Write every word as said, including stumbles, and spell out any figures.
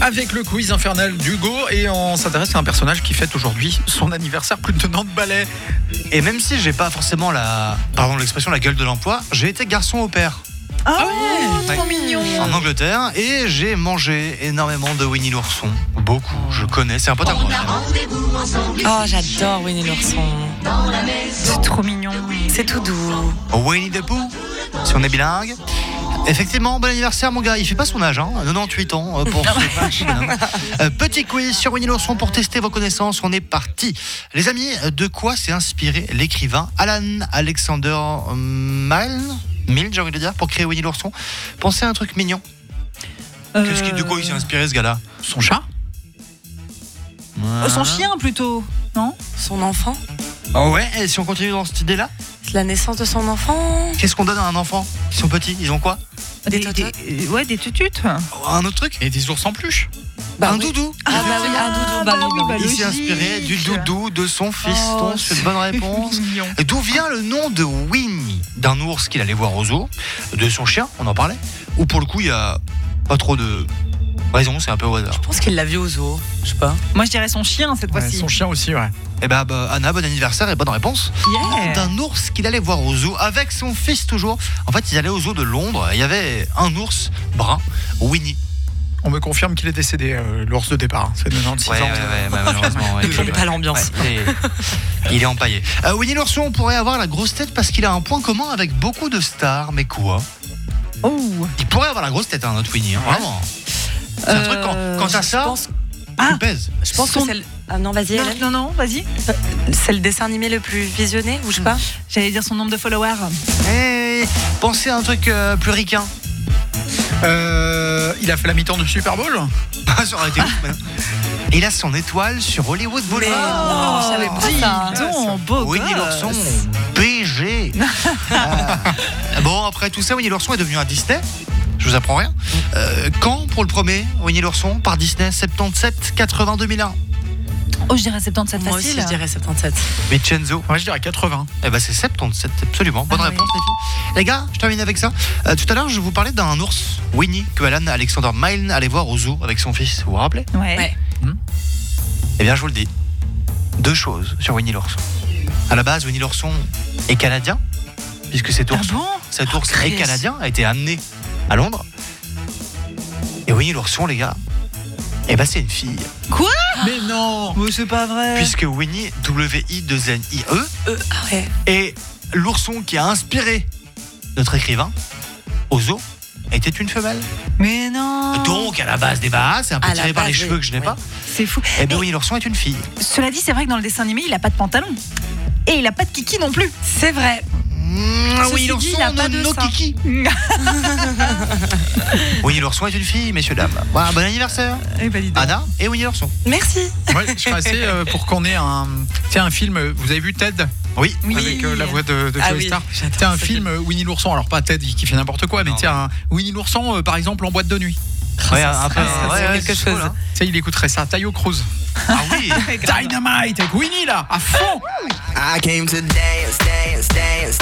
avec le quiz infernal d'Hugo et on s'intéresse à un personnage qui fête aujourd'hui son anniversaire, plus de Nantes balais. Et même si j'ai pas forcément la, pardon l'expression, la gueule de l'emploi, j'ai été garçon au père. Ah ouais, ouais, trop mignon. En Angleterre, et j'ai mangé énormément de Winnie l'ourson. Beaucoup, je connais, c'est un pote à moi. Oh, j'adore Winnie l'ourson. C'est trop mignon. C'est tout doux. Winnie the Pooh, si on est bilingue. Effectivement, bon anniversaire mon gars, il fait pas son âge, hein, quatre-vingt-dix-huit ans pour ce match. euh, Petit quiz sur Winnie l'ourson pour tester vos connaissances, on est parti. Les amis, de quoi s'est inspiré l'écrivain Alan Alexander Milne Milne, j'ai envie de dire, pour créer Winnie l'ourson? Pensez à un truc mignon. Euh... Qu'est-ce qui, de quoi il s'est inspiré ce gars-là? Son chat? Euh, son chien plutôt, non? Son enfant? Oh ouais, et si on continue dans cette idée-là? C'est la naissance de son enfant. Qu'est-ce qu'on donne à un enfant? Ils sont petits, ils ont quoi? Des, Des des, des, ouais, des tututes. Un autre truc? Et des ours en peluche. Bah, un oui. doudou. Ah bah oui, un doudou. Bah, bah oui, oui, bah bah oui. Il s'est logique. inspiré du doudou de son fiston, Oh, c'est une bonne réponse. C'est mignon. Et d'où vient le nom de Winnie? D'un ours qu'il allait voir au zoo, de son chien, on en parlait, ou pour le coup il y a pas trop de raison, c'est un peu au hasard. Je pense qu'il l'a vu au zoo. Je sais pas. Moi, je dirais son chien cette Ouais, fois-ci. son chien aussi, ouais. Et bah, bah Anna, bon anniversaire et bonne réponse. Yeah. D'un ours qu'il allait voir au zoo avec son fils toujours. En fait, ils allaient au zoo de Londres, et il y avait un ours brun, Winnie. On me confirme qu'il est décédé, euh, l'ours de départ. hein. C'est quatre-vingt-six Ouais, ans. ouais, ouais, bah, malheureusement. Ouais, Il n'aime pas l'ambiance. Ouais, et il est empaillé. Euh, Winnie l'ourson, on pourrait avoir la grosse tête parce qu'il a un point commun avec beaucoup de stars, mais quoi? Oh. Il pourrait avoir la grosse tête, hein, notre Winnie, hein, vraiment. C'est un truc, quand, quand t'as je ça, pense- Ah. tu pèses. Je pense Son- que c'est le... Ah non, vas-y, Non, Hélène. non, non, vas-y. C'est le dessin animé le plus visionné, ou je sais pas. J'allais dire son nombre de followers. Et pensez à un truc euh, plus ricain. Euh, il a fait la mi-temps du Super Bowl. Ça aurait été ouf, mais non. Il a son étoile sur Hollywood Mais Boulevard. non, je savais pas dis ça. donc, beau Winnie gosse. l'ourson, B G. Ah. Bon, après tout ça, Winnie l'ourson est devenu un Disney. Je vous apprends rien. Euh, quand pour le premier Winnie l'ourson par Disney? soixante-dix-sept, quatre-vingts, deux mille un. Oh, je dirais soixante-dix-sept Moi facile. aussi, je dirais soixante-dix-sept. Vincenzo. Ouais, je dirais quatre-vingts. Eh ben c'est soixante-dix-sept, absolument. Bonne Ah réponse, oui. les filles. Les gars, je termine avec ça. Euh, tout à l'heure, je vous parlais d'un ours, Winnie, que Alan Alexander Milne allait voir au zoo avec son fils. Vous vous rappelez? Ouais. Ouais. Eh bien, je vous le dis. Deux choses sur Winnie l'ourson. À la base, Winnie l'ourson est canadien, puisque cet Ah ours, bon? cet ours est Chris. canadien, a été amené à Londres. Et Winnie l'ourson, les gars, eh ben c'est une fille. Mais non. Mais c'est pas vrai. Puisque Winnie, W I deux N I E, Euh, ah ouais. et l'ourson qui a inspiré notre écrivain au zoo était une femelle. Mais non. Donc, à la base des bases, c'est un peu À la tiré par les base, cheveux oui. que je n'ai Oui. pas. C'est fou. Et bien Et Winnie l'ourson est une fille. cela dit, c'est vrai que dans le dessin animé, il a pas de pantalon. Et il a pas de kiki non plus. C'est vrai. Mmh, Ceci Winnie dit, l'ourson, il a pas no, de no sein. kiki. Winnie l'ourson est une fille, messieurs, dames. Voilà, bon anniversaire. Eh ben, dis donc. Anna et Winnie l'ourson. Merci. Ouais, je serais assez euh, pour qu'on ait un, tiens, un film. Vous avez vu Ted? Oui. Oui. Avec euh, la voix de, de Ah Joey oui, Star. j'adore Tiens, un ce film euh, Winnie l'ourson. Alors pas Ted qui fait n'importe quoi, mais Non. tiens, un Winnie l'ourson, euh, par exemple, en boite de nuit. Ouais, Ça un peu. serait- ça ouais, serait ouais, quelque c'est chose. cool, hein. Tu sais, il écouterait ça. Tayo Cruz. Ah oui. Dynamite avec Winnie là, à fond. I came to dance, dance, dance,